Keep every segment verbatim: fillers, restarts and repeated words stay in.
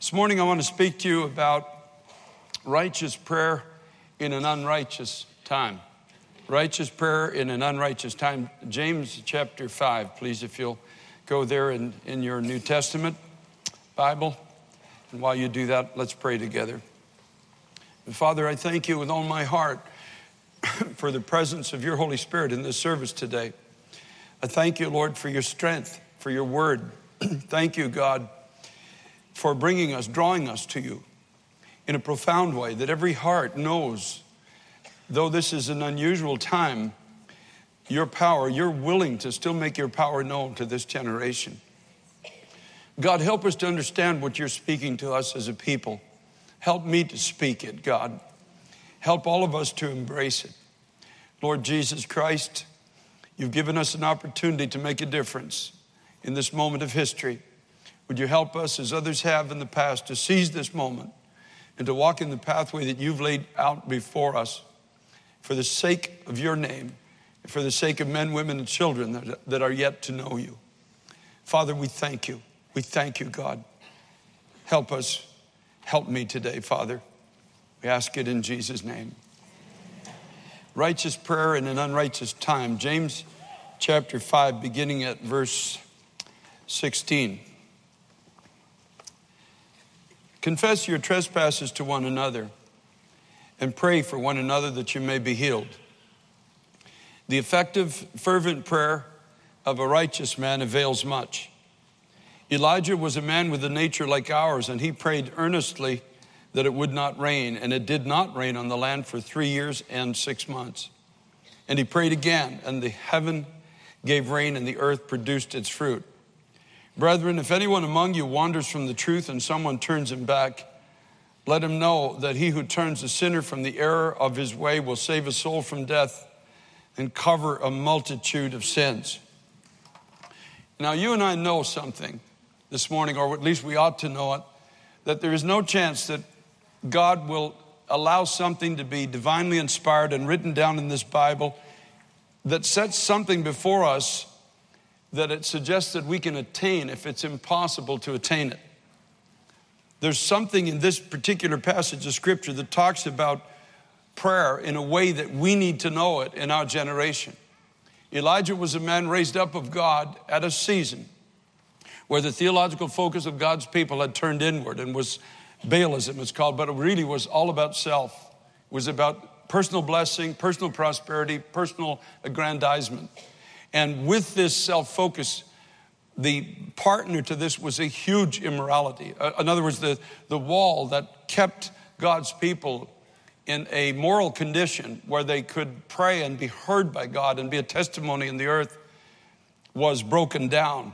This morning I want to speak to you about righteous prayer in an unrighteous time. Righteous prayer in an unrighteous time. James chapter five, please, if you'll go there in, in your New Testament Bible. And while you do that, let's pray together. And Father, I thank you with all my heart for the presence of your Holy Spirit in this service today. I thank you, Lord, for your strength, for your word. Thank you, God, for bringing us, drawing us to you in a profound way that every heart knows, though this is an unusual time, your power, you're willing to still make your power known to this generation. God, help us to understand what you're speaking to us as a people. Help me to speak it, God. Help all of us to embrace it. Lord Jesus Christ, you've given us an opportunity to make a difference in this moment of history. Would you help us, as others have in the past, to seize this moment and to walk in the pathway that you've laid out before us for the sake of your name and for the sake of men, women, and children that, that are yet to know you. Father, we thank you. We thank you, God. Help us. Help me today, Father. We ask it in Jesus' name. Righteous prayer in an unrighteous time. James chapter five, beginning at verse sixteen. Confess your trespasses to one another and pray for one another that you may be healed. The effective, fervent prayer of a righteous man avails much. Elijah was a man with a nature like ours, and he prayed earnestly that it would not rain, and it did not rain on the land for three years and six months. And he prayed again, and the heaven gave rain, and the earth produced its fruit. Brethren, if anyone among you wanders from the truth and someone turns him back, let him know that he who turns a sinner from the error of his way will save a soul from death and cover a multitude of sins. Now, you and I know something this morning, or at least we ought to know it, that there is no chance that God will allow something to be divinely inspired and written down in this Bible that sets something before us that it suggests that we can attain if it's impossible to attain it. There's something in this particular passage of Scripture that talks about prayer in a way that we need to know it in our generation. Elijah was a man raised up of God at a season where the theological focus of God's people had turned inward and was Baalism, it's called, but it really was all about self. It was about personal blessing, personal prosperity, personal aggrandizement. And with this self-focus, the partner to this was a huge immorality. In other words, the, the wall that kept God's people in a moral condition where they could pray and be heard by God and be a testimony in the earth was broken down.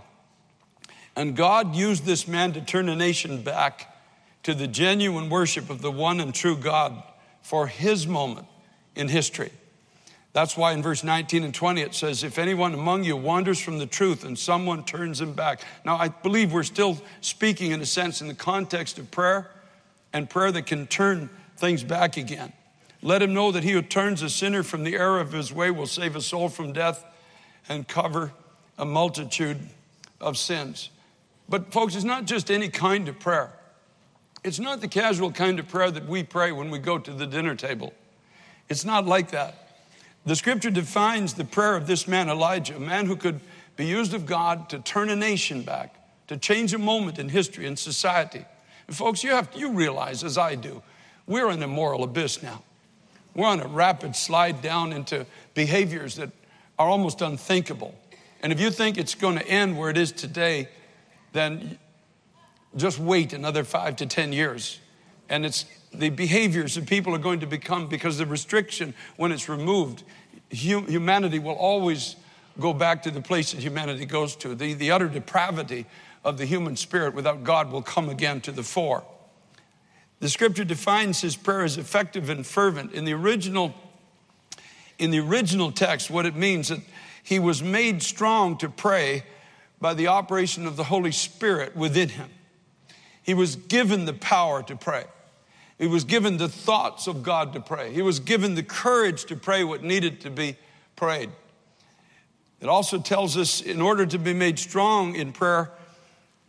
And God used this man to turn a nation back to the genuine worship of the one and true God for his moment in history. That's why in verse nineteen and twenty it says, if anyone among you wanders from the truth and someone turns him back. Now, I believe we're still speaking in a sense in the context of prayer and prayer that can turn things back again. Let him know that he who turns a sinner from the error of his way will save a soul from death and cover a multitude of sins. But folks, it's not just any kind of prayer. It's not the casual kind of prayer that we pray when we go to the dinner table. It's not like that. The Scripture defines the prayer of this man, Elijah, a man who could be used of God to turn a nation back, to change a moment in history and society. And folks, you have you realize, as I do, we're in a moral abyss now. We're on a rapid slide down into behaviors that are almost unthinkable. And if you think it's going to end where it is today, then just wait another five to ten years. And it's the behaviors that people are going to become because the restriction, when it's removed, humanity will always go back to the place that humanity goes to. The, the utter depravity of the human spirit without God will come again to the fore. The Scripture defines his prayer as effective and fervent. In the original, in the original text, what it means that he was made strong to pray by the operation of the Holy Spirit within him. He was given the power to pray. He was given the thoughts of God to pray. He was given the courage to pray what needed to be prayed. It also tells us in order to be made strong in prayer,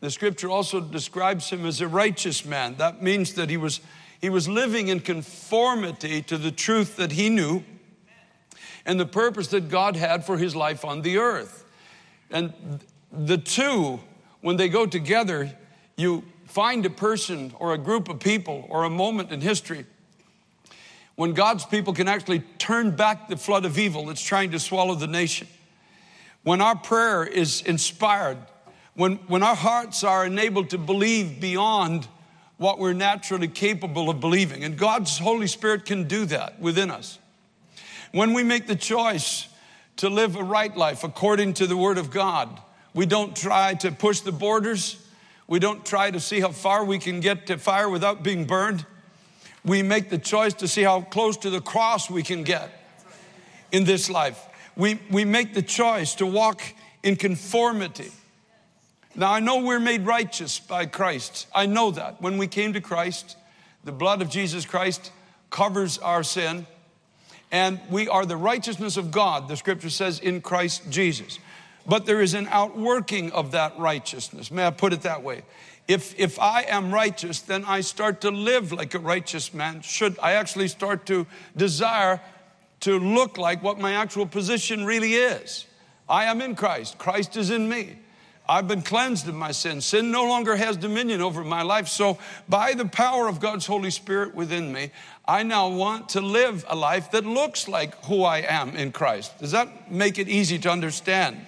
The scripture also describes him as a righteous man. That means that he was, he was living in conformity to the truth that he knew and the purpose that God had for his life on the earth. And the two, when they go together, you find a person or a group of people or a moment in history when God's people can actually turn back the flood of evil that's trying to swallow the nation. When our prayer is inspired, when, when our hearts are enabled to believe beyond what we're naturally capable of believing. And God's Holy Spirit can do that within us. When we make the choice to live a right life according to the Word of God, we don't try to push the borders. We don't try to see how far we can get to fire without being burned. We make the choice to see how close to the cross we can get in this life. We, we make the choice to walk in conformity. Now, I know we're made righteous by Christ. I know that. When we came to Christ, the blood of Jesus Christ covers our sin. And we are the righteousness of God, the scripture says, in Christ Jesus. But there is an outworking of that righteousness. May I put it that way? If, if I am righteous, then I start to live like a righteous man should. I actually start to desire to look like what my actual position really is. I am in Christ. Christ is in me. I've been cleansed of my sin. Sin no longer has dominion over my life. So by the power of God's Holy Spirit within me, I now want to live a life that looks like who I am in Christ. Does that make it easy to understand?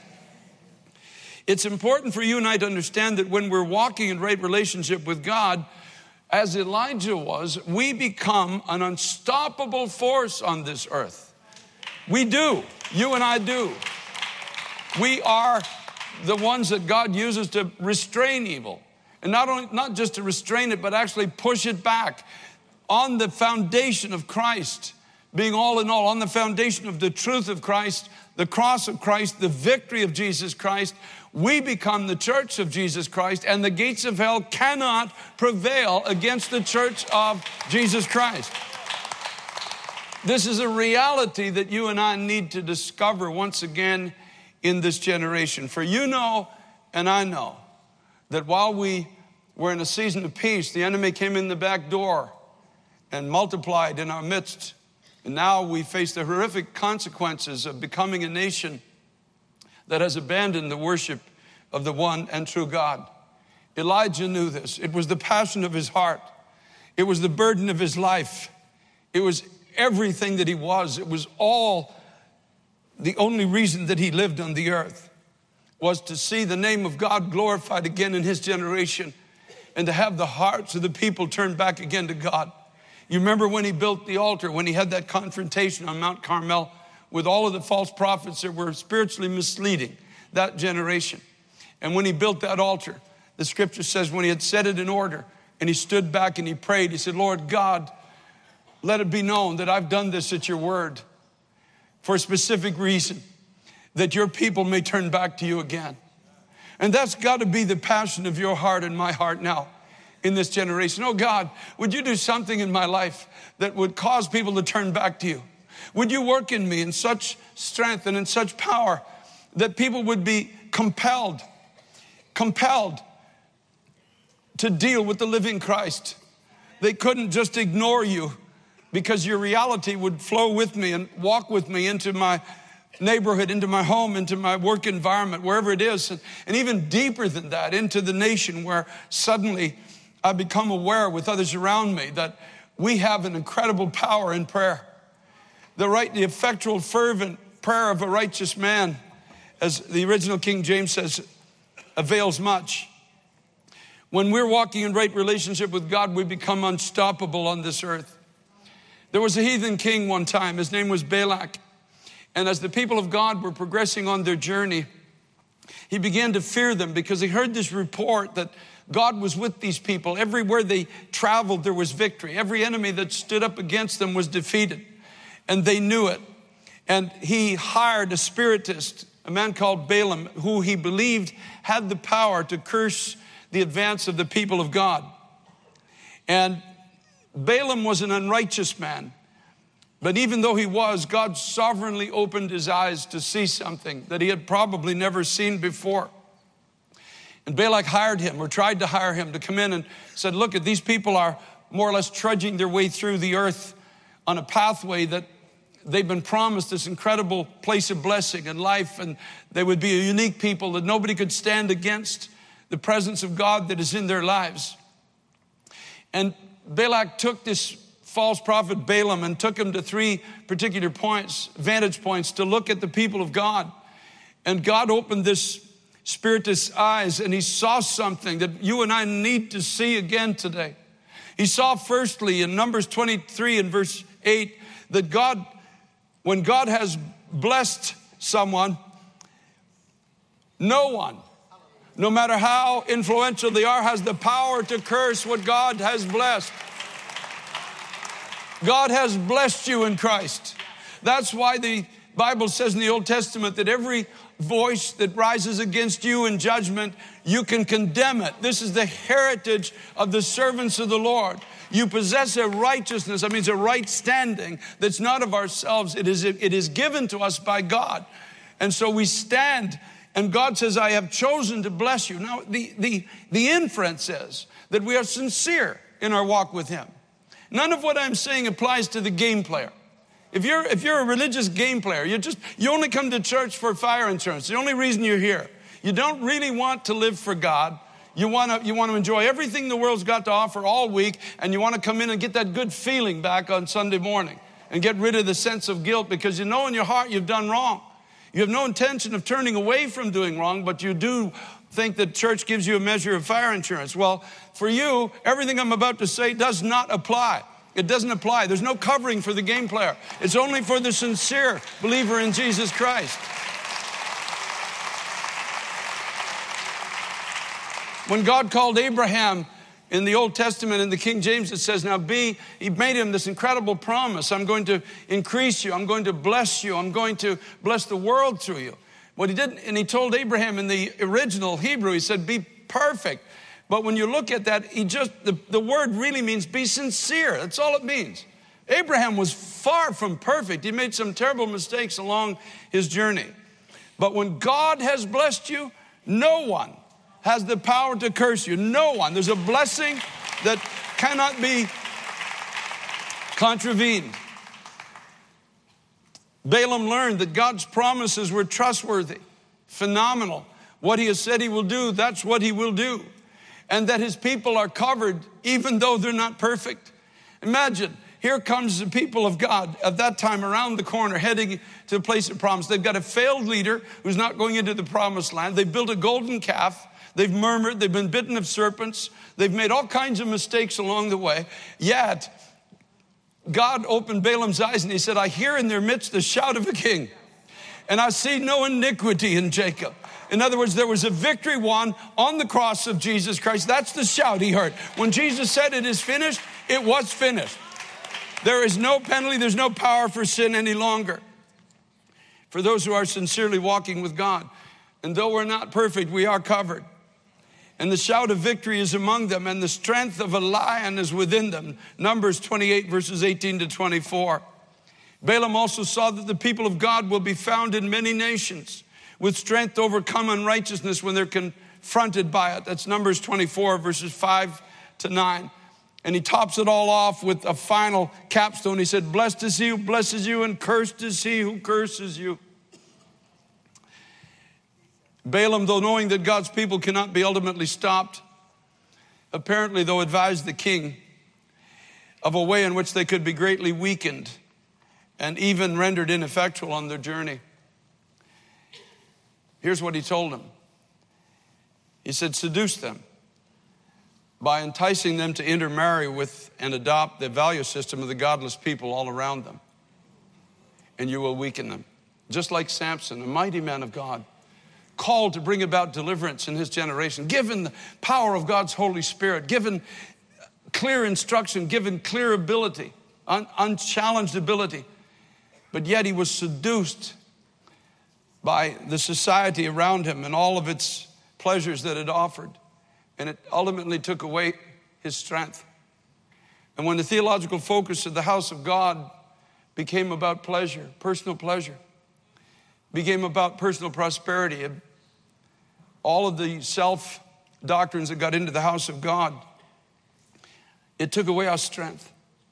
It's important for you and I to understand that when we're walking in right relationship with God, as Elijah was, we become an unstoppable force on this earth. We do. You and I do. We are the ones that God uses to restrain evil. And not only, not just to restrain it, but actually push it back on the foundation of Christ, being all in all, on the foundation of the truth of Christ, the cross of Christ, the victory of Jesus Christ. We become the church of Jesus Christ, and the gates of hell cannot prevail against the church of Jesus Christ. This is a reality that you and I need to discover once again in this generation. For you know, and I know, that while we were in a season of peace, the enemy came in the back door and multiplied in our midst. And now we face the horrific consequences of becoming a nation that has abandoned the worship of the one and true God. Elijah knew this. It was the passion of his heart. It was the burden of his life. It was everything that he was. It was all the only reason that he lived on the earth was to see the name of God glorified again in his generation and to have the hearts of the people turned back again to God. You remember when he built the altar, when he had that confrontation on Mount Carmel with all of the false prophets that were spiritually misleading that generation. And when he built that altar, the scripture says when he had set it in order and he stood back and he prayed, he said, Lord God, let it be known that I've done this at your word for a specific reason, that your people may turn back to you again. And that's got to be the passion of your heart and my heart now in this generation. Oh God, would you do something in my life that would cause people to turn back to you? Would you work in me in such strength and in such power that people would be compelled, compelled to deal with the living Christ? They couldn't just ignore you because your reality would flow with me and walk with me into my neighborhood, into my home, into my work environment, wherever it is. And, and even deeper than that, into the nation where suddenly I become aware with others around me that we have an incredible power in prayer. The right, the effectual, fervent prayer of a righteous man, as the original King James says, avails much. When we're walking in right relationship with God, we become unstoppable on this earth. There was a heathen king one time. His name was Balak. And as the people of God were progressing on their journey, he began to fear them because he heard this report that God was with these people. Everywhere they traveled, there was victory. Every enemy that stood up against them was defeated. And they knew it. And he hired a spiritist, a man called Balaam, who he believed had the power to curse the advance of the people of God. And Balaam was an unrighteous man. But even though he was, God sovereignly opened his eyes to see something that he had probably never seen before. And Balak hired him, or tried to hire him, to come in and said, look, these people are more or less trudging their way through the earth on a pathway that they've been promised this incredible place of blessing and life, and they would be a unique people that nobody could stand against the presence of God that is in their lives. And Balak took this false prophet Balaam and took him to three particular points, vantage points, to look at the people of God. And God opened this spirit's eyes, and he saw something that you and I need to see again today. He saw firstly in Numbers twenty-three and verse eight that God, when God has blessed someone, no one, no matter how influential they are, has the power to curse what God has blessed. God has blessed you in Christ. That's why the Bible says in the Old Testament that every voice that rises against you in judgment, you can condemn it. This is the heritage of the servants of the Lord. You possess a righteousness, that means a right standing that's not of ourselves. It is, it is given to us by God. And so we stand, and God says, I have chosen to bless you. Now, the, the, the inference is that we are sincere in our walk with him. None of what I'm saying applies to the game player. If you're, if you're a religious game player, you just, you only come to church for fire insurance. The only reason you're here. You don't really want to live for God. You want to, you want to enjoy everything the world's got to offer all week, and you want to come in and get that good feeling back on Sunday morning and get rid of the sense of guilt because you know in your heart you've done wrong. You have no intention of turning away from doing wrong, but you do think that church gives you a measure of fire insurance. Well, for you, everything I'm about to say does not apply. It doesn't apply. There's no covering for the game player. It's only for the sincere believer in Jesus Christ. When God called Abraham in the Old Testament, in the King James, it says, now be, he made him this incredible promise. I'm going to increase you. I'm going to bless you. I'm going to bless the world through you. What he did, and he told Abraham in the original Hebrew, he said, be perfect. But when you look at that, he just, the, the word really means be sincere. That's all it means. Abraham was far from perfect. He made some terrible mistakes along his journey. But when God has blessed you, no one has the power to curse you. No one. There's a blessing that cannot be contravened. Balaam learned that God's promises were trustworthy, phenomenal. What he has said he will do, that's what he will do. And that his people are covered even though they're not perfect. Imagine, here comes the people of God at that time around the corner heading to the place of promise. They've got a failed leader who's not going into the promised land. They've built a golden calf. They've murmured. They've been bitten of serpents. They've made all kinds of mistakes along the way. Yet, God opened Balaam's eyes and he said, I hear in their midst the shout of a king. And I see no iniquity in Jacob. In other words, there was a victory won on the cross of Jesus Christ. That's the shout he heard. When Jesus said it is finished, it was finished. There is no penalty. There's no power for sin any longer. For those who are sincerely walking with God. And though we're not perfect, we are covered. And the shout of victory is among them, and the strength of a lion is within them. Numbers twenty-eight, verses eighteen to twenty-four. Balaam also saw that the people of God will be found in many nations, with strength to overcome unrighteousness when they're confronted by it. That's Numbers twenty-four, verses five to nine. And he tops it all off with a final capstone. He said, blessed is he who blesses you, and cursed is he who curses you. Balaam, though knowing that God's people cannot be ultimately stopped, apparently, though, advised the king of a way in which they could be greatly weakened and even rendered ineffectual on their journey. Here's what he told them. He said, seduce them by enticing them to intermarry with and adopt the value system of the godless people all around them. And you will weaken them. Just like Samson, a mighty man of God, called to bring about deliverance in his generation, given the power of God's Holy Spirit, given clear instruction, given clear ability, un- unchallenged ability. But yet he was seduced by the society around him and all of its pleasures that it offered. And it ultimately took away his strength. And when the theological focus of the house of God became about pleasure, personal pleasure, became about personal prosperity, all of the self doctrines that got into the house of God, it took away our strength.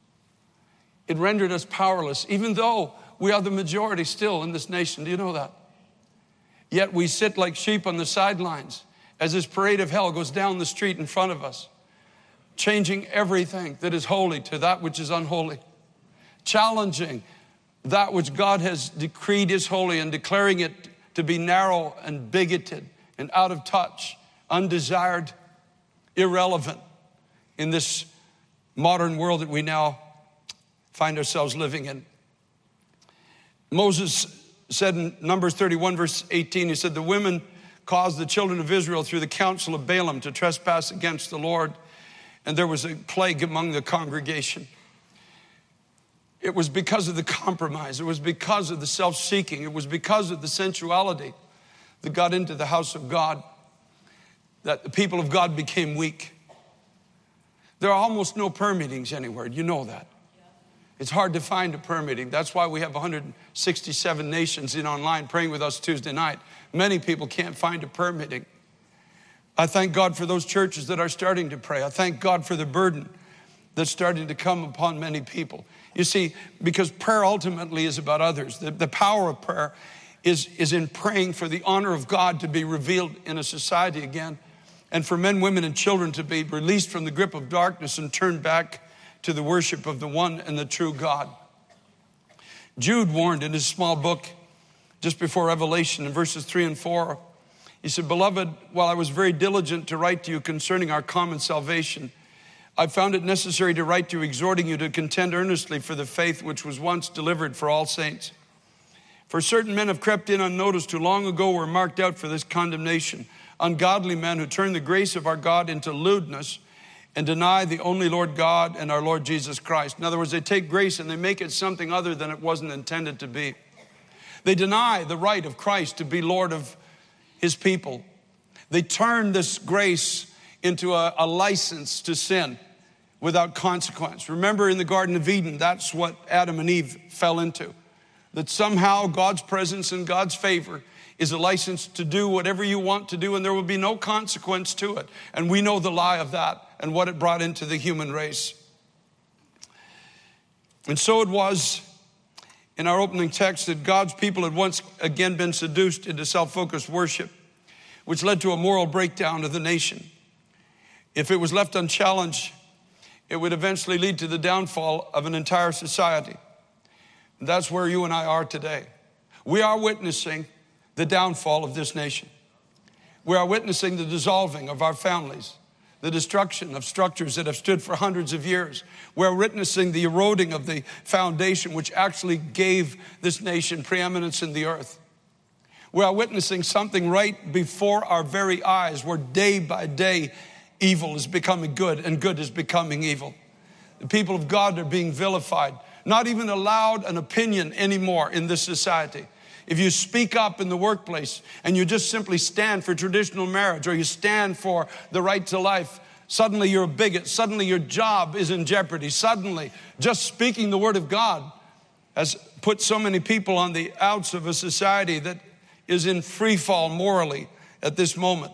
It rendered us powerless, even though we are the majority still in this nation. Do you know that? Yet we sit like sheep on the sidelines as this parade of hell goes down the street in front of us, changing everything that is holy to that which is unholy, challenging that which God has decreed is holy and declaring it to be narrow and bigoted and out of touch, undesired, irrelevant in this modern world that we now find ourselves living in. Moses said in Numbers thirty-one, verse eighteen, he said, the women caused the children of Israel through the counsel of Balaam to trespass against the Lord, and there was a plague among the congregation. It was because of the compromise. It was because of the self-seeking. It was because of the sensuality that got into the house of God that the people of God became weak. There are almost no prayer meetings anywhere. You know that. It's hard to find a prayer meeting. That's why we have one hundred sixty-seven nations in online praying with us Tuesday night. Many people can't find a prayer meeting. I thank God for those churches that are starting to pray. I thank God for the burden that's starting to come upon many people. You see, because prayer ultimately is about others. The, the power of prayer is, is in praying for the honor of God to be revealed in a society again, and for men, women, and children to be released from the grip of darkness and turned back to the worship of the one and the true God. Jude warned in his small book just before Revelation in verses three and four. He said, beloved, while I was very diligent to write to you concerning our common salvation, I found it necessary to write to you, exhorting you to contend earnestly for the faith which was once delivered for all saints. For certain men have crept in unnoticed who long ago were marked out for this condemnation, ungodly men who turn the grace of our God into lewdness and deny the only Lord God and our Lord Jesus Christ. In other words, they take grace and they make it something other than it wasn't intended to be. They deny the right of Christ to be Lord of his people. They turn this grace into a, a license to sin without consequence. Remember in the Garden of Eden, that's what Adam and Eve fell into. That somehow God's presence and God's favor is a license to do whatever you want to do, and there will be no consequence to it. And we know the lie of that and what it brought into the human race. And so it was in our opening text that God's people had once again been seduced into self-focused worship, which led to a moral breakdown of the nation. If it was left unchallenged, it would eventually lead to the downfall of an entire society. And that's where you and I are today. We are witnessing the downfall of this nation. We are witnessing the dissolving of our families, the destruction of structures that have stood for hundreds of years. We're witnessing the eroding of the foundation which actually gave this nation preeminence in the earth. We are witnessing something right before our very eyes where day by day evil is becoming good and good is becoming evil. The people of God are being vilified, not even allowed an opinion anymore in this society. If you speak up in the workplace and you just simply stand for traditional marriage or you stand for the right to life, suddenly you're a bigot. Suddenly your job is in jeopardy. Suddenly just speaking the word of God has put so many people on the outs of a society that is in free fall morally at this moment.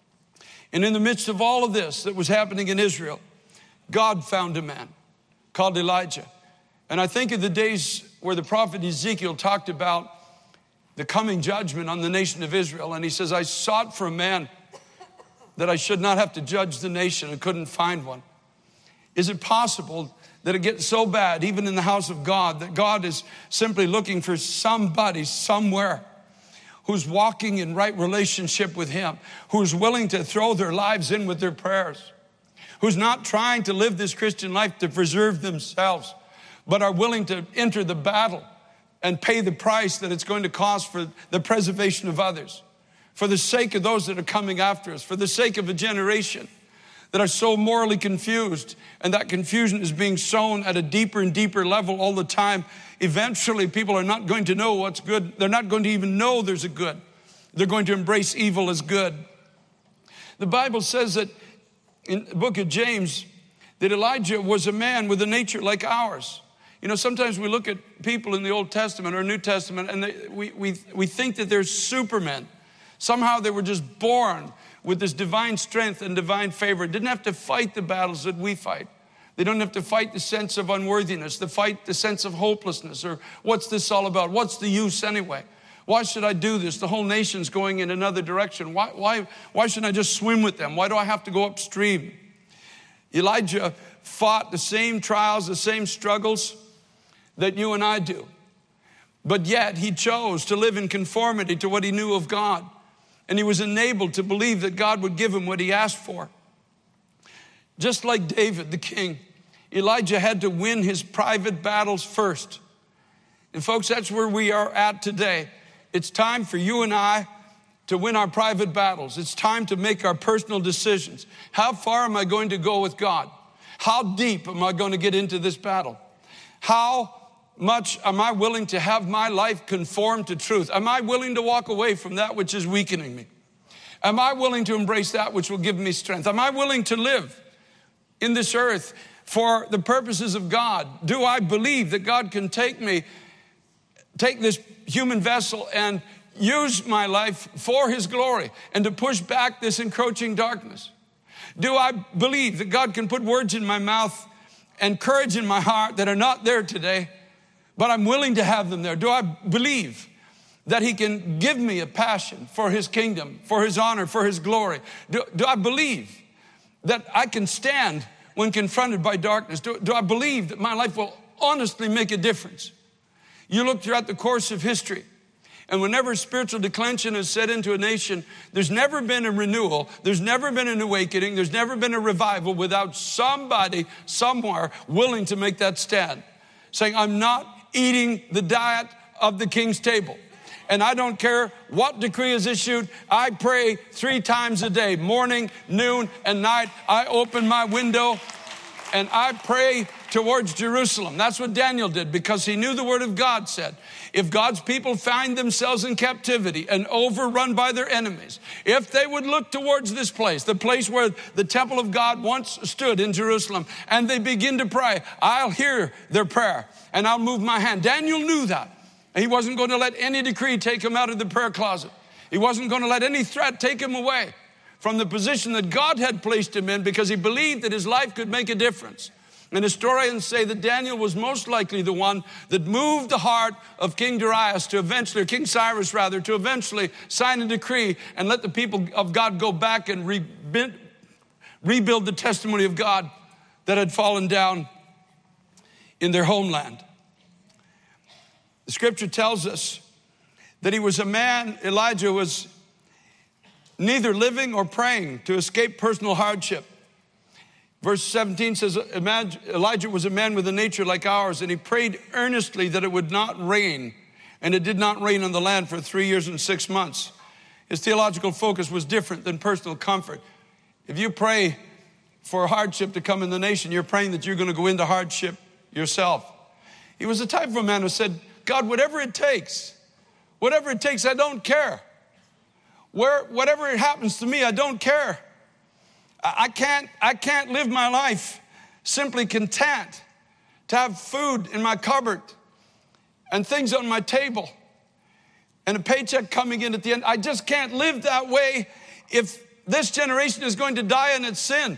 And in the midst of all of this that was happening in Israel, God found a man called Elijah. And I think of the days where the prophet Ezekiel talked about the coming judgment on the nation of Israel. And he says, I sought for a man that I should not have to judge the nation and couldn't find one. Is it possible that it gets so bad, even in the house of God, that God is simply looking for somebody somewhere who's walking in right relationship with him, who's willing to throw their lives in with their prayers, who's not trying to live this Christian life to preserve themselves, but are willing to enter the battle and pay the price that it's going to cost for the preservation of others, for the sake of those that are coming after us, for the sake of a generation that are so morally confused, and that confusion is being sown at a deeper and deeper level all the time. Eventually, people are not going to know what's good. They're not going to even know there's a good. They're going to embrace evil as good. The Bible says that in the book of James, that Elijah was a man with a nature like ours. You know, sometimes we look at people in the Old Testament or New Testament and they, we, we, we think that they're supermen. Somehow they were just born with this divine strength and divine favor. Didn't have to fight the battles that we fight. They don't have to fight the sense of unworthiness, to fight the sense of hopelessness, or what's this all about? What's the use anyway? Why should I do this? The whole nation's going in another direction. Why, why, why shouldn't I just swim with them? Why do I have to go upstream? Elijah fought the same trials, the same struggles that you and I do. But yet he chose to live in conformity to what he knew of God. And he was enabled to believe that God would give him what he asked for. Just like David, the king, Elijah had to win his private battles first. And folks, that's where we are at today. It's time for you and I to win our private battles. It's time to make our personal decisions. How far am I going to go with God? How deep am I going to get into this battle? How much am I willing to have my life conform to truth? Am I willing to walk away from that which is weakening me? Am I willing to embrace that which will give me strength? Am I willing to live in this earth for the purposes of God? Do I believe that God can take me, take this human vessel and use my life for his glory and to push back this encroaching darkness? Do I believe that God can put words in my mouth and courage in my heart that are not there today, but I'm willing to have them there? Do I believe that he can give me a passion for his kingdom, for his honor, for his glory? Do, do I believe that I can stand when confronted by darkness? Do, do I believe that my life will honestly make a difference? You look throughout the course of history, and whenever spiritual declension has set into a nation, there's never been a renewal, there's never been an awakening, there's never been a revival without somebody somewhere willing to make that stand, saying, I'm not eating the diet of the king's table. And I don't care what decree is issued. I pray three times a day, morning, noon, and night. I open my window and I pray towards Jerusalem. That's what Daniel did, because he knew the word of God said, if God's people find themselves in captivity and overrun by their enemies, if they would look towards this place, the place where the temple of God once stood in Jerusalem, and they begin to pray, I'll hear their prayer and I'll move my hand. Daniel knew that. He wasn't going to let any decree take him out of the prayer closet. He wasn't going to let any threat take him away from the position that God had placed him in, because he believed that his life could make a difference. And historians say that Daniel was most likely the one that moved the heart of King Darius to eventually, or King Cyrus rather, to eventually sign a decree and let the people of God go back and rebuild, rebuild the testimony of God that had fallen down in their homeland. The scripture tells us that he was a man, Elijah was neither living or praying to escape personal hardship. Verse seventeen says, Elijah was a man with a nature like ours, and he prayed earnestly that it would not rain. And it did not rain on the land for three years and six months. His theological focus was different than personal comfort. If you pray for hardship to come in the nation, you're praying that you're going to go into hardship yourself. He was the type of a man who said, God, whatever it takes, whatever it takes, I don't care. Where, whatever it happens to me, I don't care. I can't, I can't live my life simply content to have food in my cupboard and things on my table and a paycheck coming in at the end. I just can't live that way if this generation is going to die in its sin.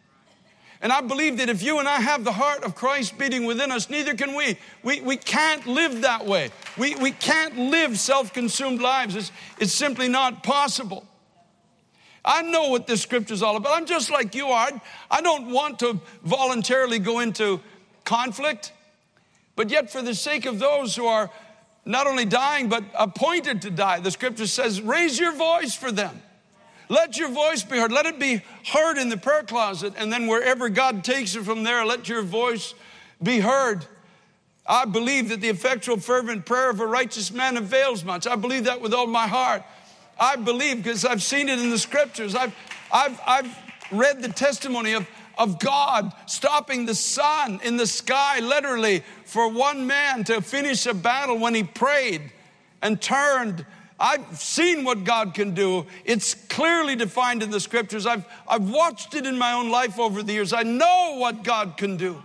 And I believe that if you and I have the heart of Christ beating within us, neither can we. We, we can't live that way. We, we can't live self-consumed lives. It's, it's simply not possible. I know what this scripture is all about. I'm just like you are. I don't want to voluntarily go into conflict. But yet for the sake of those who are not only dying, but appointed to die, the scripture says, raise your voice for them. Let your voice be heard. Let it be heard in the prayer closet. And then wherever God takes it from there, let your voice be heard. I believe that the effectual, fervent prayer of a righteous man avails much. I believe that with all my heart. I believe, because I've seen it in the scriptures. I've, I've, I've read the testimony of, of God stopping the sun in the sky, literally, for one man to finish a battle when he prayed and turned. I've seen what God can do. It's clearly defined in the scriptures. I've, I've watched it in my own life over the years. I know what God can do.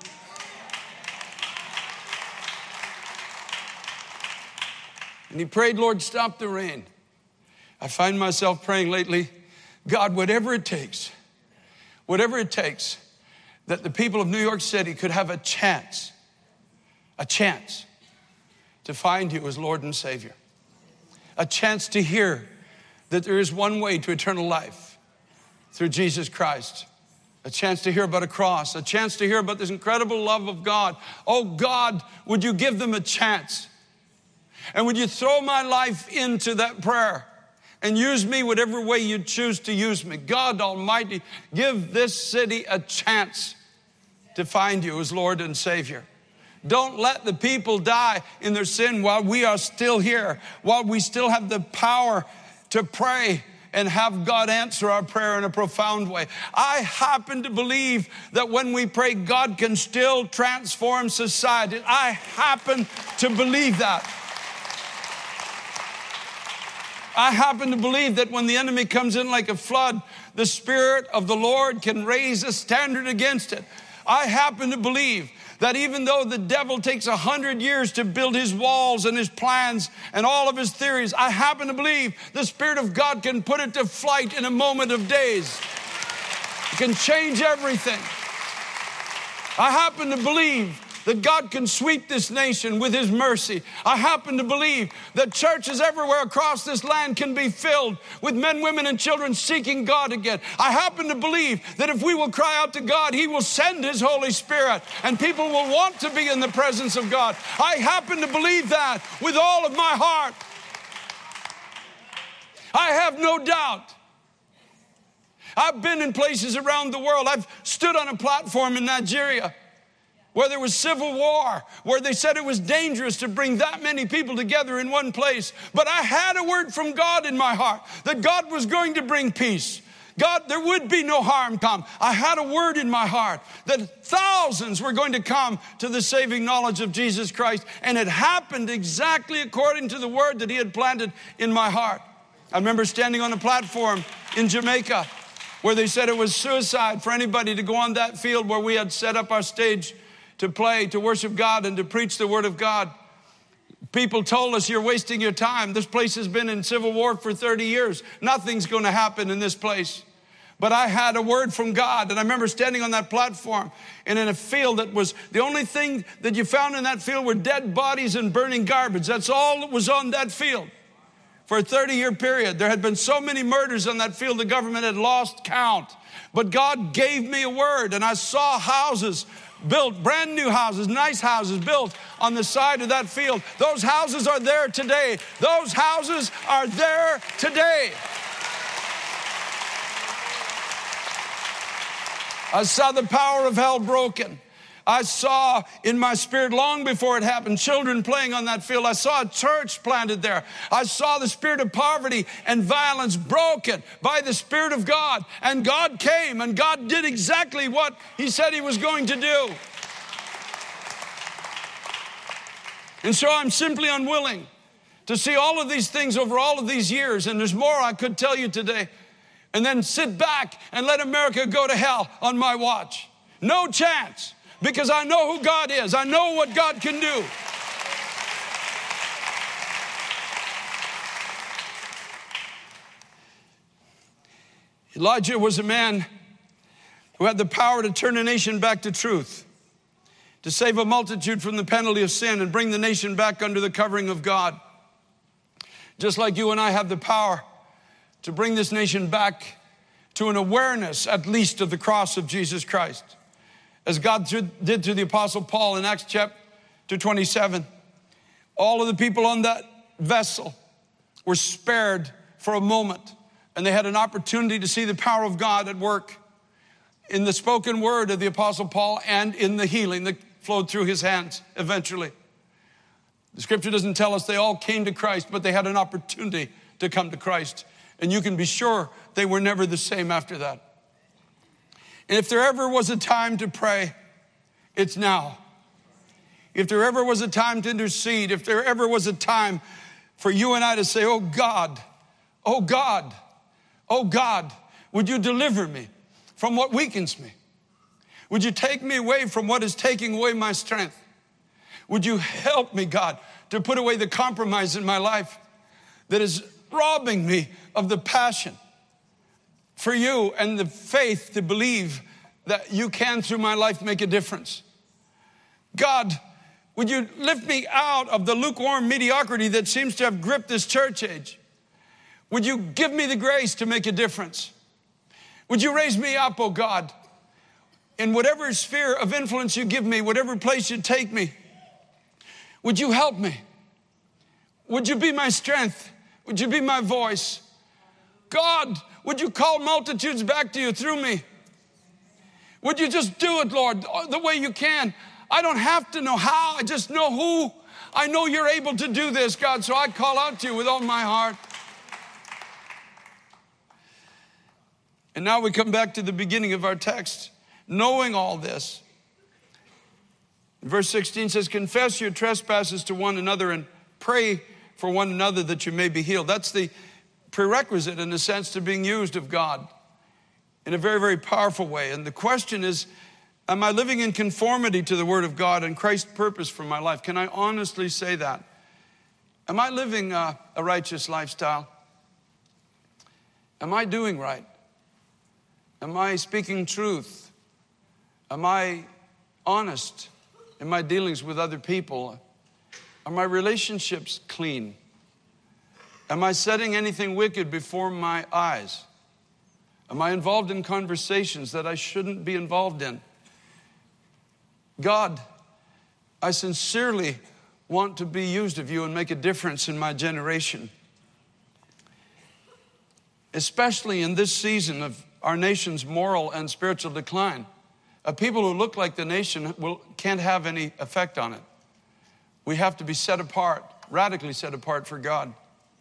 And he prayed, Lord, stop the rain. I find myself praying lately, God, whatever it takes, whatever it takes, that the people of New York City could have a chance, a chance to find you as Lord and Savior. A chance to hear that there is one way to eternal life through Jesus Christ. A chance to hear about a cross, a chance to hear about this incredible love of God. Oh God, would you give them a chance? And would you throw my life into that prayer and use me whatever way you choose to use me? God Almighty, give this city a chance to find you as Lord and Savior. Don't let the people die in their sin while we are still here, while we still have the power to pray and have God answer our prayer in a profound way. I happen to believe that when we pray, God can still transform society. I happen to believe that. I happen to believe that when the enemy comes in like a flood, the Spirit of the Lord can raise a standard against it. I happen to believe that even though the devil takes a hundred years to build his walls and his plans and all of his theories, I happen to believe the Spirit of God can put it to flight in a moment of days. It can change everything. I happen to believe that God can sweep this nation with His mercy. I happen to believe that churches everywhere across this land can be filled with men, women, and children seeking God again. I happen to believe that if we will cry out to God, He will send His Holy Spirit and people will want to be in the presence of God. I happen to believe that with all of my heart. I have no doubt. I've been in places around the world. I've stood on a platform in Nigeria where there was civil war, where they said it was dangerous to bring that many people together in one place. But I had a word from God in my heart that God was going to bring peace. God, there would be no harm come. I had a word in my heart that thousands were going to come to the saving knowledge of Jesus Christ. And it happened exactly according to the word that He had planted in my heart. I remember standing on a platform in Jamaica where they said it was suicide for anybody to go on that field where we had set up our stage to play, to worship God, and to preach the Word of God. People told us, you're wasting your time. This place has been in civil war for thirty years. Nothing's going to happen in this place. But I had a word from God, and I remember standing on that platform and in a field that was, the only thing that you found in that field were dead bodies and burning garbage. That's all that was on that field. For a thirty-year period, there had been so many murders on that field, the government had lost count. But God gave me a word, and I saw houses built, brand new houses, nice houses built on the side of that field. Those houses are there today. Those houses are there today. I saw the power of hell broken. I saw in my spirit long before it happened, children playing on that field. I saw a church planted there. I saw the spirit of poverty and violence broken by the Spirit of God. And God came and God did exactly what He said He was going to do. And so I'm simply unwilling to see all of these things over all of these years. And there's more I could tell you today. And then sit back and let America go to hell on my watch. No chance. Because I know who God is. I know what God can do. Elijah was a man who had the power to turn a nation back to truth, to save a multitude from the penalty of sin and bring the nation back under the covering of God. Just like you and I have the power to bring this nation back to an awareness, at least, of the cross of Jesus Christ. As God did through the Apostle Paul in Acts chapter twenty-seven. All of the people on that vessel were spared for a moment, and they had an opportunity to see the power of God at work in the spoken word of the Apostle Paul and in the healing that flowed through his hands eventually. The scripture doesn't tell us they all came to Christ, but they had an opportunity to come to Christ. And you can be sure they were never the same after that. And if there ever was a time to pray, it's now. If there ever was a time to intercede, if there ever was a time for you and I to say, oh God, oh God, oh God, would you deliver me from what weakens me? Would you take me away from what is taking away my strength? Would you help me, God, to put away the compromise in my life that is robbing me of the passion for you and the faith to believe that you can, through my life, make a difference. God, would you lift me out of the lukewarm mediocrity that seems to have gripped this church age? Would you give me the grace to make a difference? Would you raise me up, oh God, in whatever sphere of influence you give me, whatever place you take me? Would you help me? Would you be my strength? Would you be my voice? God, would you call multitudes back to you through me? Would you just do it, Lord, the way you can? I don't have to know how. I just know who. I know you're able to do this, God, so I call out to you with all my heart. And now we come back to the beginning of our text, knowing all this. Verse sixteen says, confess your trespasses to one another and pray for one another that you may be healed. That's the prerequisite, in a sense, to being used of God in a very, very powerful way. And the question is, am I living in conformity to the Word of God and Christ's purpose for my life? Can I honestly say that? Am I living a, a righteous lifestyle? Am I doing right? Am I speaking truth? Am I honest in my dealings with other people? Are my relationships clean? Am I setting anything wicked before my eyes? Am I involved in conversations that I shouldn't be involved in? God, I sincerely want to be used of you and make a difference in my generation. Especially in this season of our nation's moral and spiritual decline. A people who look like the nation will, can't have any effect on it. We have to be set apart, radically set apart for God.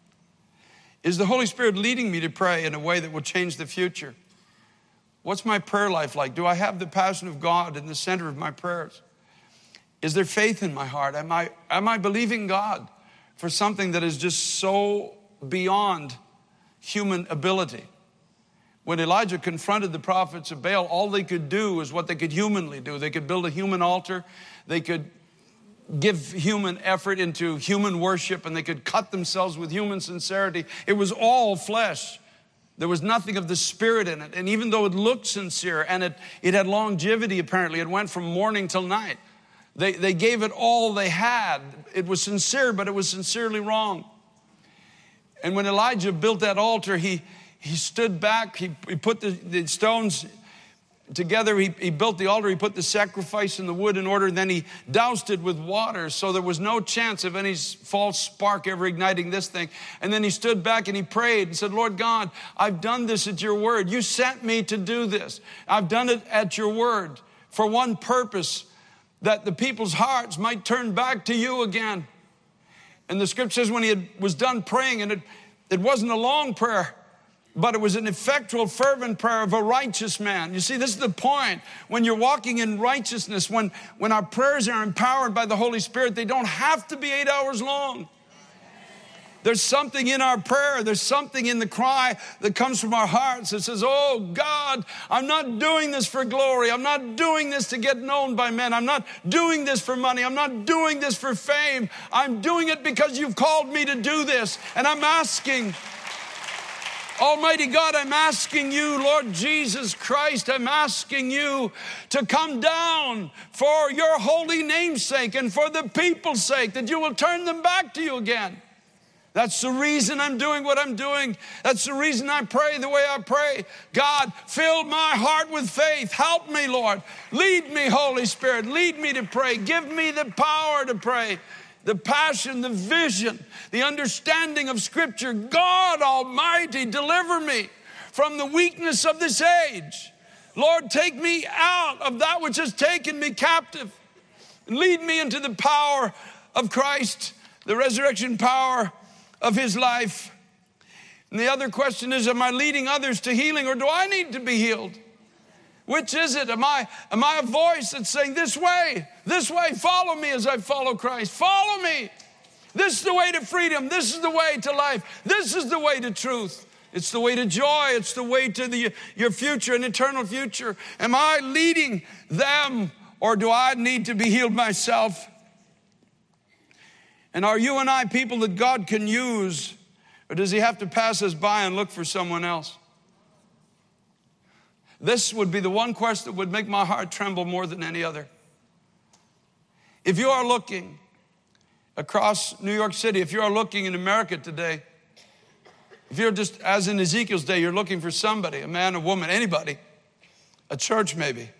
Is the Holy Spirit leading me to pray in a way that will change the future? What's my prayer life like? Do I have the passion of God in the center of my prayers? Is there faith in my heart? Am I, am I believing God for something that is just so beyond human ability? When Elijah confronted the prophets of Baal, all they could do was what they could humanly do. They could build a human altar. They could give human effort into human worship, and they could cut themselves with human sincerity. It was all flesh. There was nothing of the Spirit in it. And even though it looked sincere and it, it had longevity, apparently, it went from morning till night. They, they gave it all they had. It was sincere, but it was sincerely wrong. And when Elijah built that altar, he He stood back, he, he put the, the stones together, he, he built the altar, he put the sacrifice in the wood in order, then he doused it with water so there was no chance of any false spark ever igniting this thing. And then he stood back and he prayed and said, Lord God, I've done this at your word. You sent me to do this. I've done it at your word for one purpose, that the people's hearts might turn back to you again. And the scripture says when he had, was done praying, and it, it wasn't a long prayer, but it was an effectual, fervent prayer of a righteous man. You see, this is the point. When you're walking in righteousness, when, when our prayers are empowered by the Holy Spirit, they don't have to be eight hours long. There's something in our prayer. There's something in the cry that comes from our hearts that says, oh, God, I'm not doing this for glory. I'm not doing this to get known by men. I'm not doing this for money. I'm not doing this for fame. I'm doing it because you've called me to do this. And I'm asking, Almighty God, I'm asking you, Lord Jesus Christ, I'm asking you to come down for your holy name's sake and for the people's sake, that you will turn them back to you again. That's the reason I'm doing what I'm doing. That's the reason I pray the way I pray. God, fill my heart with faith. Help me, Lord. Lead me, Holy Spirit. Lead me to pray. Give me the power to pray. The passion, the vision, the understanding of Scripture. God Almighty, deliver me from the weakness of this age. Lord, take me out of that which has taken me captive. And lead me into the power of Christ, the resurrection power of his life. And the other question is, am I leading others to healing, or do I need to be healed? Which is it? Am I, am I a voice that's saying, this way, this way, follow me as I follow Christ. Follow me. This is the way to freedom. This is the way to life. This is the way to truth. It's the way to joy. It's the way to the, your future, an eternal future. Am I leading them, or do I need to be healed myself? And are you and I people that God can use, or does he have to pass us by and look for someone else? This would be the one question that would make my heart tremble more than any other. If you are looking across New York City, if you are looking in America today, if you're just, as in Ezekiel's day, you're looking for somebody, a man, a woman, anybody, a church maybe,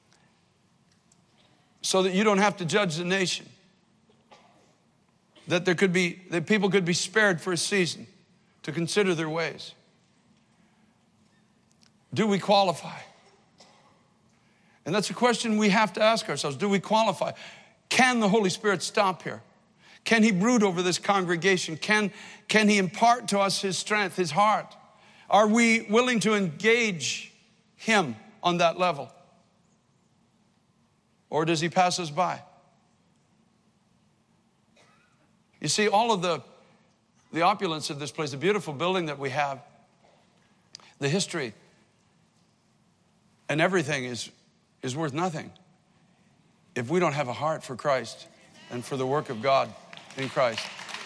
so that you don't have to judge the nation, that there could be, that people could be spared for a season to consider their ways. Do we qualify? And that's a question we have to ask ourselves. Do we qualify? Can the Holy Spirit stop here? Can he brood over this congregation? Can, can he impart to us his strength, his heart? Are we willing to engage him on that level? Or does he pass us by? You see, all of the, the opulence of this place, the beautiful building that we have, the history, and everything is, is worth nothing if we don't have a heart for Christ and for the work of God in Christ.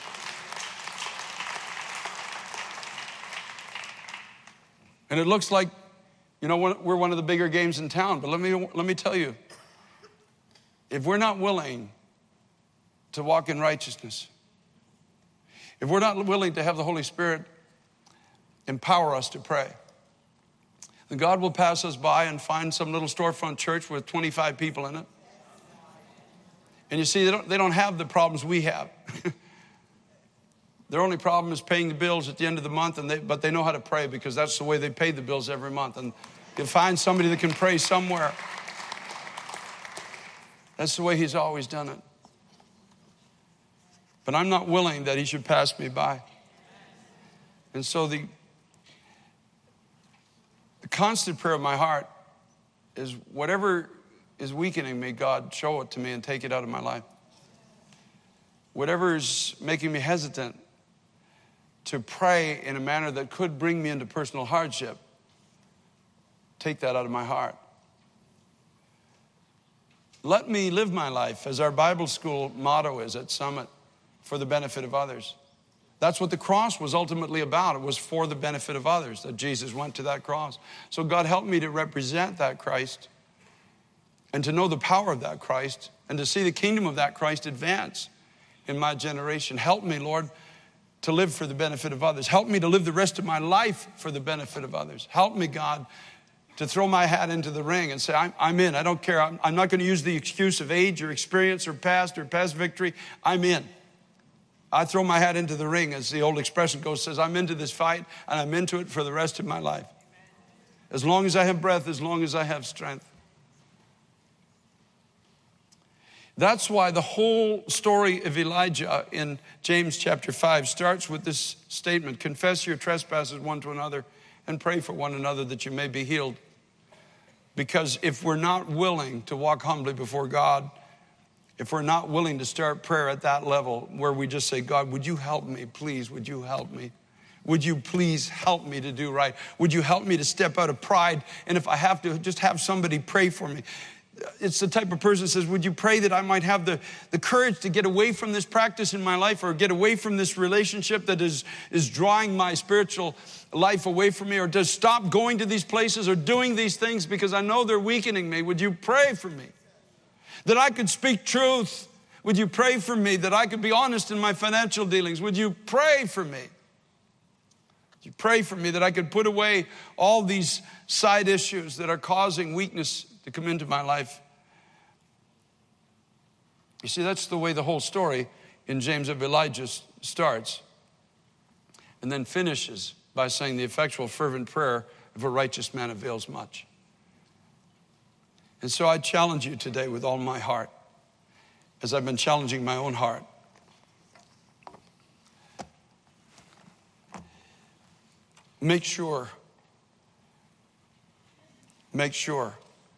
And it looks like, you know, we're one of the bigger games in town, but let me, let me tell you, if we're not willing to walk in righteousness, if we're not willing to have the Holy Spirit empower us to pray, then God will pass us by and find some little storefront church with twenty-five people in it. And you see, they don't, they don't have the problems we have. Their only problem is paying the bills at the end of the month, and they, but they know how to pray because that's the way they pay the bills every month. And you find somebody that can pray somewhere. That's the way he's always done it. But I'm not willing that he should pass me by. And so the, the constant prayer of my heart is whatever is weakening me, God, show it to me and take it out of my life. Whatever is making me hesitant to pray in a manner that could bring me into personal hardship, take that out of my heart. Let me live my life, as our Bible school motto is at Summit, for the benefit of others. That's what the cross was ultimately about. It was for the benefit of others that Jesus went to that cross. So God help me to represent that Christ and to know the power of that Christ and to see the kingdom of that Christ advance in my generation. Help me, Lord, to live for the benefit of others. Help me to live the rest of my life for the benefit of others. Help me, God, to throw my hat into the ring and say, I'm, I'm in. I don't care. I'm, I'm not going to use the excuse of age or experience or past or past victory. I'm in. I throw my hat into the ring, as the old expression goes, says, I'm into this fight, and I'm into it for the rest of my life. As long as I have breath, as long as I have strength. That's why the whole story of Elijah in James chapter five starts with this statement, confess your trespasses one to another and pray for one another that you may be healed. Because if we're not willing to walk humbly before God, if we're not willing to start prayer at that level where we just say, God, would you help me? Please, would you help me? Would you please help me to do right? Would you help me to step out of pride? And if I have to, just have somebody pray for me. It's the type of person that says, would you pray that I might have the, the courage to get away from this practice in my life or get away from this relationship that is, is drawing my spiritual life away from me, or to stop going to these places or doing these things because I know they're weakening me. Would you pray for me? That I could speak truth. Would you pray for me? That I could be honest in my financial dealings. Would you pray for me? Would you pray for me that I could put away all these side issues that are causing weakness to come into my life? You see, that's the way the whole story in James of Elijah starts and then finishes by saying the effectual fervent prayer of a righteous man avails much. And so I challenge you today with all my heart, as I've been challenging my own heart. Make sure, make sure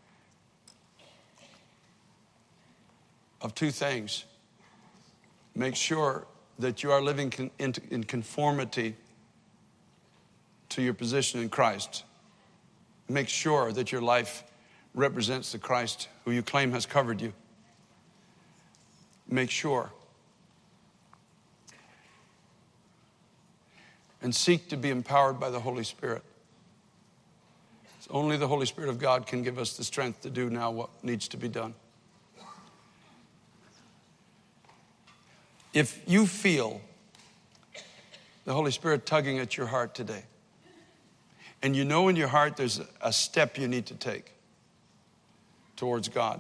of two things. Make sure that you are living in conformity to your position in Christ. Make sure that your life represents the Christ who you claim has covered you. Make sure. And seek to be empowered by the Holy Spirit. Only the Holy Spirit of God can give us the strength to do now what needs to be done. If you feel the Holy Spirit tugging at your heart today, and you know in your heart there's a step you need to take towards God,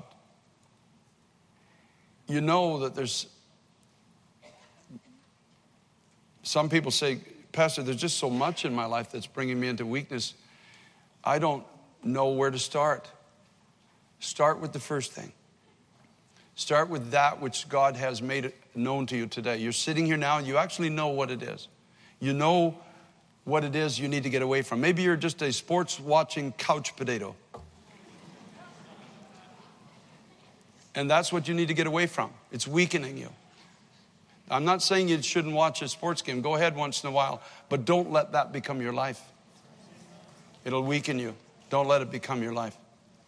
you know that there's, some people say, Pastor, there's just so much in my life that's bringing me into weakness. I don't know where to start. Start with the first thing. Start with that which God has made it known to you today. You're sitting here now and you actually know what it is. You know what it is you need to get away from. Maybe you're just a sports watching couch potato. And that's what you need to get away from. It's weakening you. I'm not saying you shouldn't watch a sports game. Go ahead once in a while, but don't let that become your life. It'll weaken you. Don't let it become your life.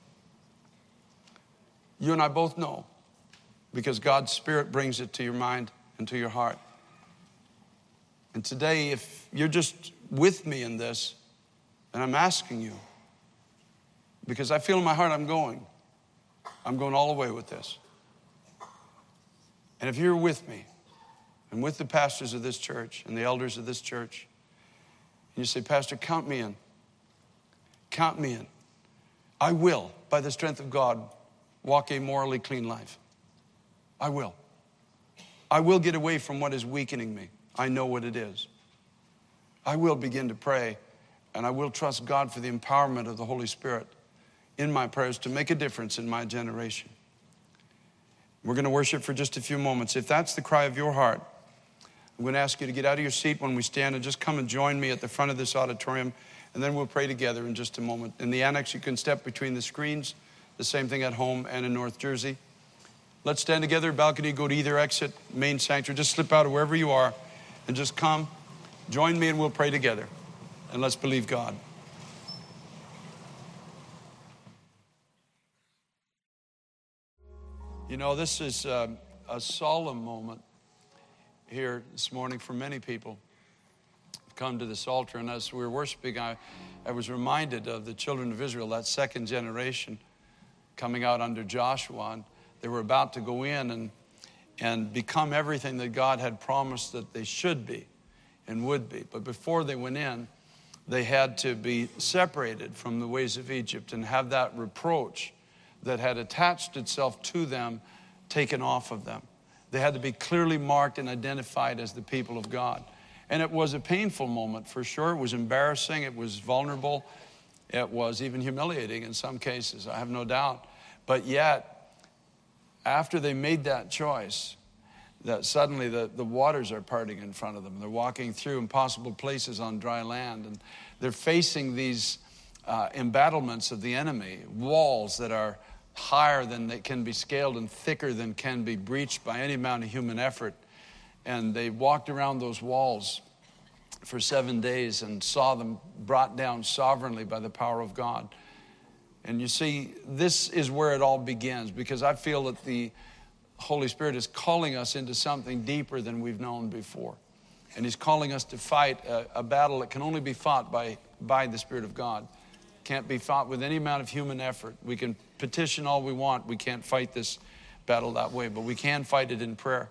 You and I both know, because God's Spirit brings it to your mind and to your heart. And today, if you're just with me in this, and I'm asking you, because I feel in my heart I'm going. I'm going all the way with this. And if you're with me, and with the pastors of this church and the elders of this church, and you say, Pastor, count me in. Count me in. I will, by the strength of God, walk a morally clean life. I will. I will get away from what is weakening me. I know what it is. I will begin to pray, and I will trust God for the empowerment of the Holy Spirit in my prayers to make a difference in my generation. We're going to worship for just a few moments. If that's the cry of your heart, I'm going to ask you to get out of your seat when we stand and just come and join me at the front of this auditorium, and then we'll pray together in just a moment. In the annex, you can step between the screens, the same thing at home and in North Jersey. Let's stand together, balcony, go to either exit, main sanctuary. Just slip out of wherever you are and just come, join me, and we'll pray together. And let's believe God. You know, this is uh, a solemn moment here this morning for many people. I've come to this altar, and as we were worshiping, I, I was reminded of the children of Israel, that second generation coming out under Joshua, and they were about to go in and, and become everything that God had promised that they should be and would be. But before they went in, they had to be separated from the ways of Egypt and have that reproach that had attached itself to them taken off of them. They had to be clearly marked and identified as the people of God. And it was a painful moment for sure. It was embarrassing. It was vulnerable. It was even humiliating in some cases, I have no doubt. But yet, after they made that choice, that suddenly the, the waters are parting in front of them. They're walking through impossible places on dry land, and they're facing these uh, embattlements of the enemy, walls that are higher than they can be scaled and thicker than can be breached by any amount of human effort. And they walked around those walls for seven days and saw them brought down sovereignly by the power of God. And you see, this is where it all begins, because I feel that the Holy Spirit is calling us into something deeper than we've known before. And He's calling us to fight a, a battle that can only be fought by, by the Spirit of God. Can't be fought with any amount of human effort. We can petition all we want. We can't fight this battle that way, but we can fight it in prayer.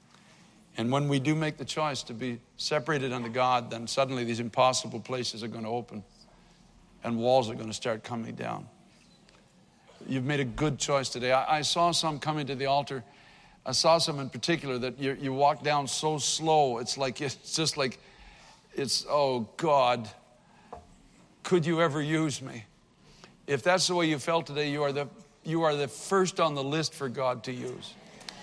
And when we do make the choice to be separated unto God, then suddenly these impossible places are going to open and walls are going to start coming down. You've made a good choice today. I, I saw some coming to the altar. I saw some in particular that you, you walk down so slow. It's like, it's just like, it's, oh God, could you ever use me? If that's the way you felt today, you are the, you are the first on the list for God to use.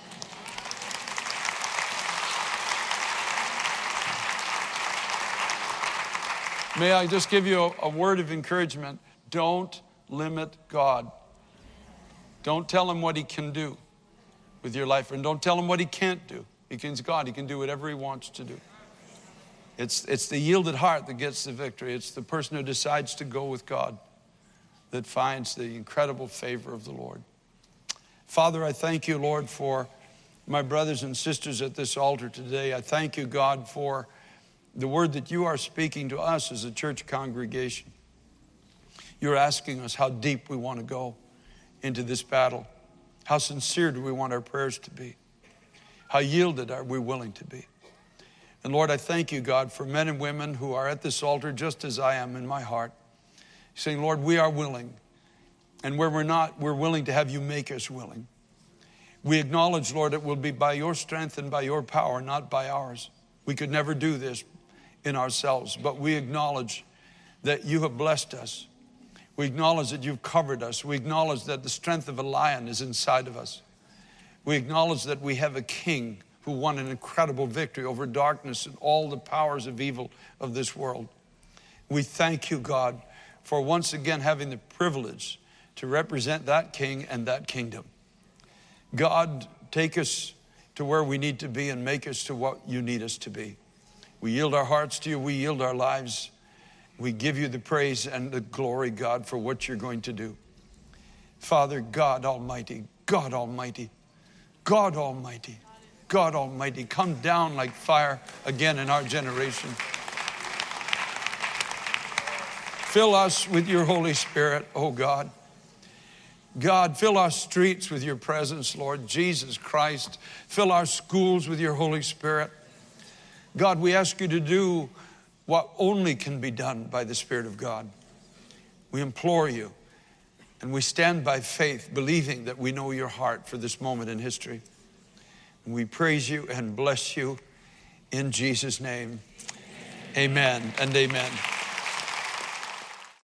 May I just give you a, a word of encouragement? Don't limit God. Don't tell Him what He can do with your life, and don't tell Him what He can't do. He's God. He can do whatever He wants to do. It's, it's the yielded heart that gets the victory. It's the person who decides to go with God that finds the incredible favor of the Lord. Father, I thank you, Lord, for my brothers and sisters at this altar today. I thank you, God, for the word that you are speaking to us as a church congregation. You're asking us how deep we want to go into this battle. How sincere do we want our prayers to be? How yielded are we willing to be? And Lord, I thank you, God, for men and women who are at this altar just as I am in my heart, saying, Lord, we are willing. And where we're not, we're willing to have you make us willing. We acknowledge, Lord, it will be by your strength and by your power, not by ours. We could never do this in ourselves, but we acknowledge that you have blessed us. We acknowledge that you've covered us. We acknowledge that the strength of a lion is inside of us. We acknowledge that we have a king who won an incredible victory over darkness and all the powers of evil of this world. We thank you, God, for once again having the privilege to represent that king and that kingdom. God, take us to where we need to be and make us to what you need us to be. We yield our hearts to you. We yield our lives. We give you the praise and the glory, God, for what you're going to do. Father, God Almighty, God Almighty, God Almighty, God Almighty, come down like fire again in our generation. Fill us with your Holy Spirit, oh God. God, fill our streets with your presence, Lord Jesus Christ. Fill our schools with your Holy Spirit. God, we ask you to do what only can be done by the Spirit of God. We implore you, and we stand by faith, believing that we know your heart for this moment in history. And we praise you and bless you in Jesus' name. Amen and amen.